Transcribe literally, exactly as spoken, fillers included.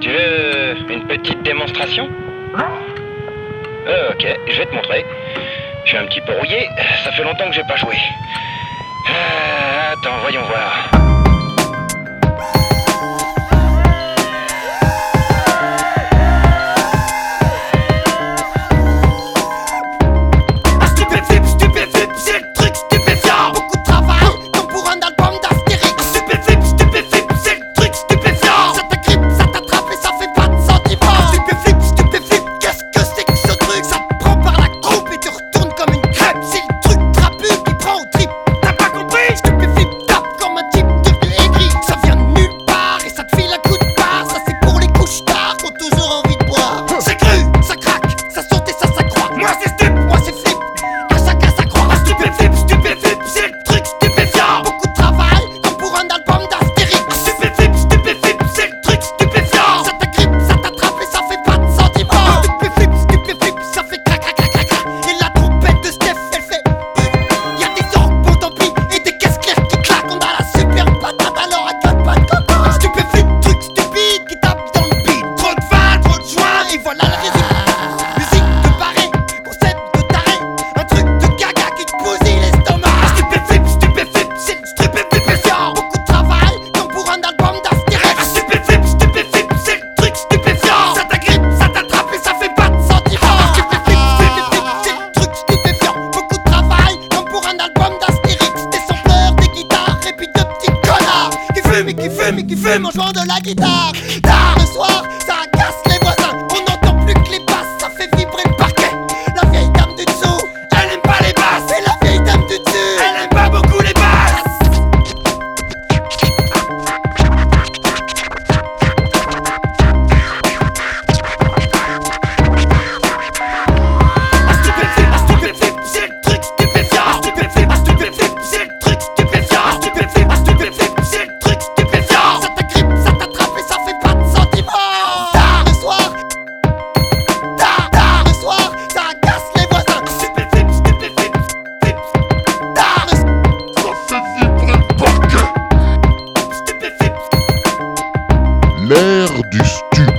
Tu veux une petite démonstration? Euh, ok, je vais te montrer. Je suis un petit peu rouillé, ça fait longtemps que j'ai pas joué. Euh, attends, voyons voir. Mais qui fume et qui fume en jouant de la guitare. Tard le soir, ça agace les voisins. On n'entend plus que les basses, ça fait vibrer le parquet. La vieille dame du dessous, elle aime pas les basses. Et la vieille dame du dessus, elle aime pas beaucoup les basses. L'ère du stu.